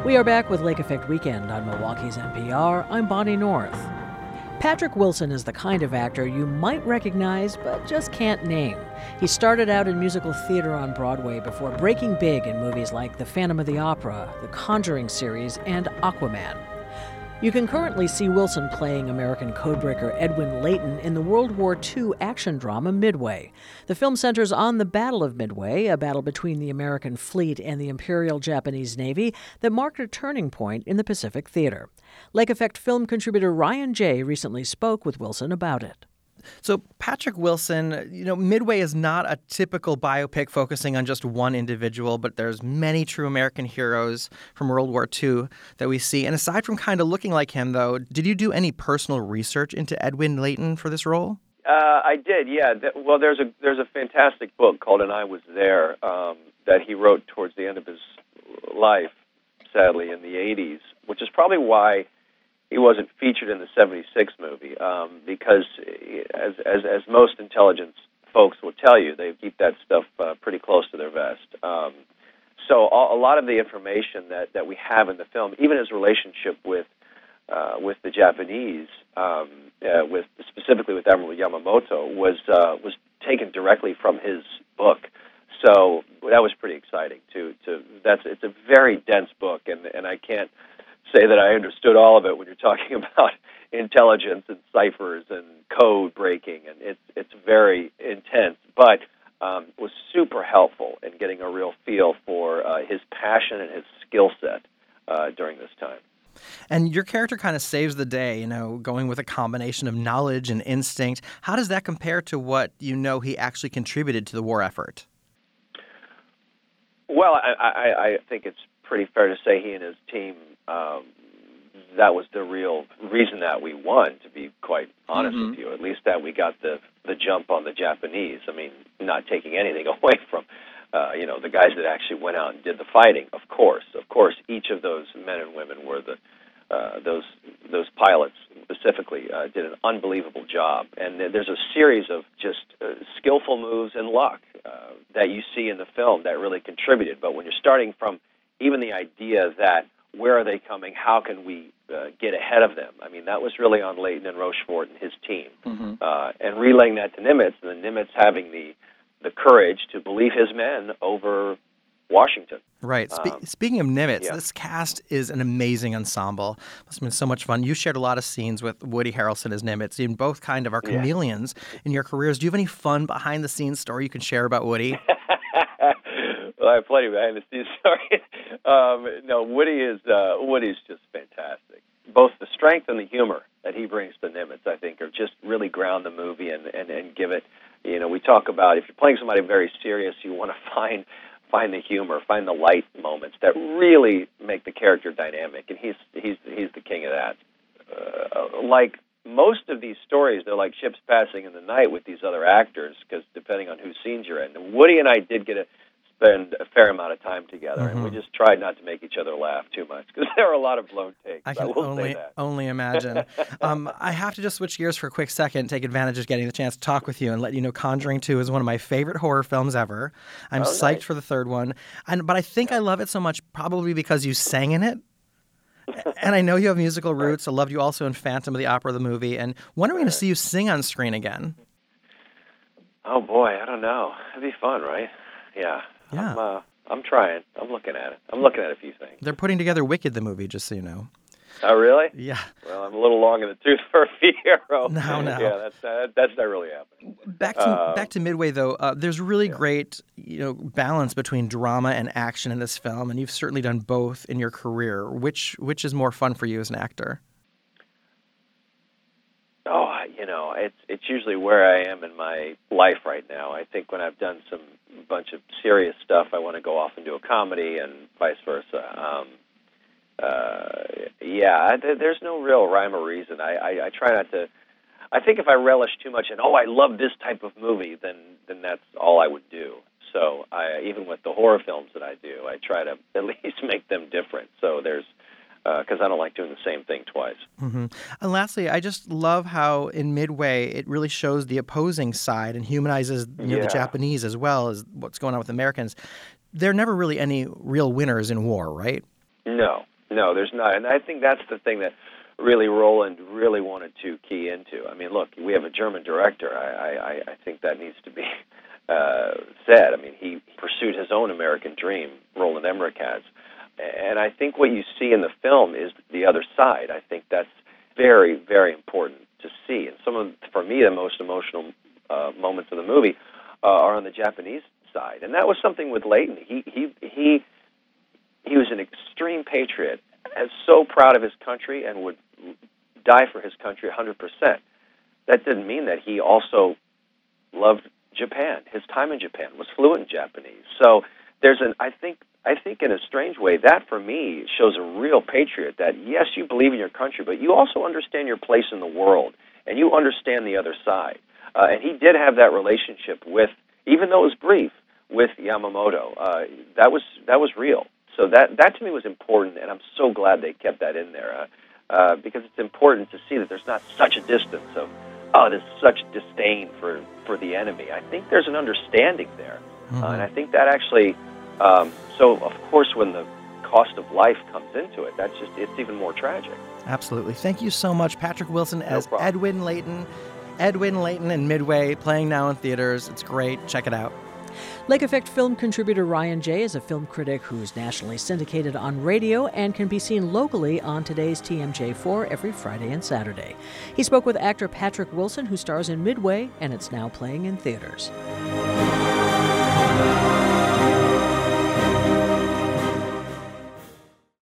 We are back with Lake Effect Weekend on Milwaukee's NPR. I'm Bonnie North. Patrick Wilson is the kind of actor you might recognize but just can't name. He started out in musical theater on Broadway before breaking big in movies like The Phantom of the Opera, The Conjuring series, and Aquaman. You can currently see Wilson playing American codebreaker Edwin Layton in the World War II action drama Midway. The film centers on the Battle of Midway, a battle between the American fleet and the Imperial Japanese Navy that marked a turning point in the Pacific theater. Lake Effect film contributor Ryan Jay recently spoke with Wilson about it. So Patrick Wilson, Midway is not a typical biopic focusing on just one individual, but there's many true American heroes from World War II that we see. And aside from kind of looking like him, though, did you do any personal research into Edwin Layton for this role? I did, yeah. Well, there's a fantastic book called And I Was There that he wrote towards the end of his life, sadly, in the 80s, which is probably why he wasn't featured in the 76 movie, because as most intelligence folks will tell you, they keep that stuff pretty close to their vest. So a lot of the information that we have in the film, even his relationship with the Japanese, specifically with Admiral Yamamoto, was taken directly from his book. So that was pretty exciting too. It's a very dense book, and I can't say that I understood all of it when you're talking about intelligence and ciphers and code breaking, and it's very intense, but was super helpful in getting a real feel for his passion and his skill set during this time. And your character kind of saves the day, going with a combination of knowledge and instinct. How does that compare to what he actually contributed to the war effort? Well, I think it's pretty fair to say he and his team, that was the real reason that we won, to be quite honest with you. At least that we got the jump on the Japanese. I mean, not taking anything away from, the guys that actually went out and did the fighting. Of course, each of those men and women were those pilots specifically did an unbelievable job. And there's a series of just skillful moves and luck that you see in the film that really contributed. But when you're starting from even the idea that where are they coming, how can we get ahead of them? I mean, that was really on Layton and Rochefort and his team. And relaying that to Nimitz, and then Nimitz having the courage to believe his men over Washington. Right. Speaking of Nimitz, this cast is an amazing ensemble. Must have been so much fun. You shared a lot of scenes with Woody Harrelson as Nimitz. You both kind of are chameleons in your careers. Do you have any fun behind-the-scenes story you can share about Woody? Well, I have plenty behind the scenes story. No, Woody's just fantastic. Both the strength and the humor that he brings to Nimitz, I think, are just really ground the movie and give it. We talk about if you're playing somebody very serious, you want to find the humor, find the light moments that really make the character dynamic, and he's the king of that. Like most of these stories, they're like ships passing in the night with these other actors, because depending on whose scenes you're in. And Woody and I did get to spend a fair amount of time together, and we just tried not to make each other laugh too much, because there are a lot of blown takes. I can only imagine. I have to just switch gears for a quick second, take advantage of getting the chance to talk with you, and let you know Conjuring 2 is one of my favorite horror films ever. I'm psyched for the third one, but I think I love it so much probably because you sang in it. And I know you have musical roots. I loved you also in Phantom of the Opera, the movie. And when are we going to see you sing on screen again? Oh, boy, I don't know. It'd be fun, right? Yeah. I'm trying. I'm looking at it. I'm looking at a few things. They're putting together Wicked, the movie, just so you know. Oh, really? Yeah. Well, I'm a little long in the tooth for a hero. No. Yeah, that's not really happening. Back to Midway, though. There's really great, balance between drama and action in this film, and you've certainly done both in your career. Which is more fun for you as an actor? Oh, it's usually where I am in my life right now. I think when I've done some bunch of serious stuff, I want to go off and do a comedy, and vice versa. There's no real rhyme or reason. I try not to. I think if I relish too much in, I love this type of movie, then that's all I would do. So even with the horror films that I do, I try to at least make them different. So there's because I don't like doing the same thing twice. Mm-hmm. And lastly, I just love how in Midway it really shows the opposing side and humanizes the Japanese as well as what's going on with Americans. There are never really any real winners in war, right? No, No, there's not. And I think that's the thing that really Roland really wanted to key into. I mean, look, we have a German director. I think that needs to be said. I mean, he pursued his own American dream, Roland Emmerich has. And I think what you see in the film is the other side. I think that's very, very important to see. And for me, the most emotional moments of the movie are on the Japanese side. And that was something with Leighton. He was an extreme patriot, and so proud of his country, and would die for his country 100%. That didn't mean that he also loved Japan. His time in Japan, was fluent in Japanese. So I think in a strange way, that for me shows a real patriot, that yes, you believe in your country, but you also understand your place in the world, and you understand the other side. And he did have that relationship with, even though it was brief, with Yamamoto. That was real. So that to me was important, and I'm so glad they kept that in there, because it's important to see that there's not such a distance of, there's such disdain for the enemy. I think there's an understanding there, and I think that actually, so of course when the cost of life comes into it, it's even more tragic. Absolutely. Thank you so much, Patrick Wilson as Edwin Leighton. Edwin Leighton in Midway, playing now in theaters. It's great. Check it out. Lake Effect film contributor Ryan Jay is a film critic who's nationally syndicated on radio and can be seen locally on today's TMJ4 every Friday and Saturday. He spoke with actor Patrick Wilson, who stars in Midway, and it's now playing in theaters.